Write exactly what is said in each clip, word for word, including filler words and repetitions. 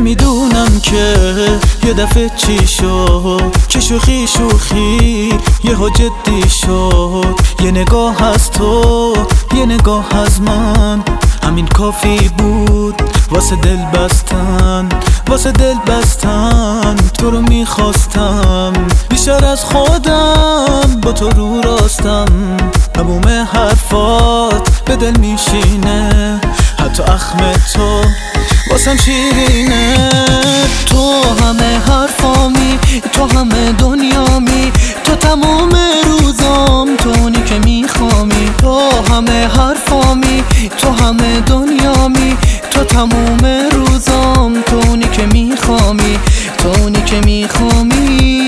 نمیدونم که یه دفعه چی شد که شوخی شوخی یهو جدی شد. یه نگاه از تو یه نگاه از من همین کافی بود واسه دل بستن، واسه دل بستن. تو رو میخواستم بیشتر از خودم، با تو رو راستم. تموم حرفات به دل میشینه، حتی اخم تو واسم شیرینه. تو همه حرفامی، تو همه دنیامی، تو تمام روزام، تو اونی که میخوامی. تو همه حرفامی، تو همه دنیامی، تو تمام روزام، تو اونی که میخوامی، تو اونی که میخوامی.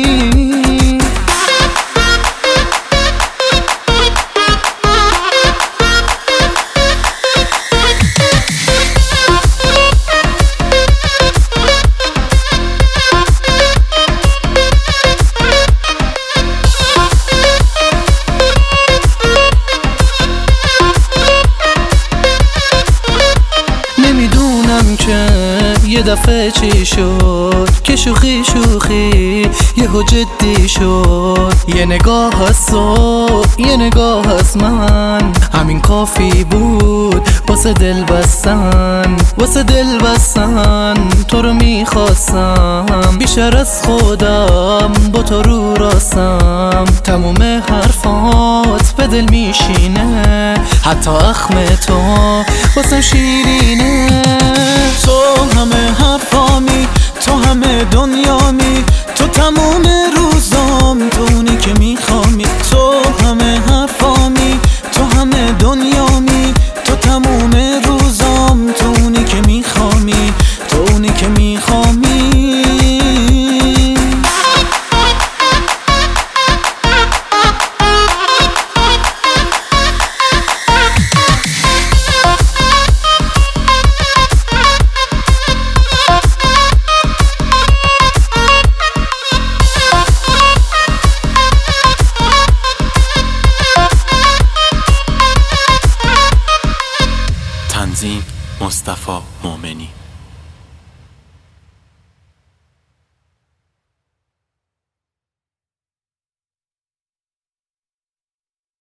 نمیدونم که یه دفعه چی شد که شوخی شوخی یهو جدی شد. یه نگاه از تو یه نگاه از من همین کافی بود واسه دل بستن، واسه دل بستن. تو رو میخواستم بیشتر از خودم، با تو رو راستم. تموم حرفات به دل میشینه، حتی اخم تو واسه شیرینه. تو همه حرفامی، تو همه دنیامی، تو تموم روزام، تو اونی که میخوامی. تو همه حرفامی، تو همه دنیامی، تو تموم روزام، تو اونی که میخوامی، تو اونی که میخوامی. تنظیم مصطفی مومنی.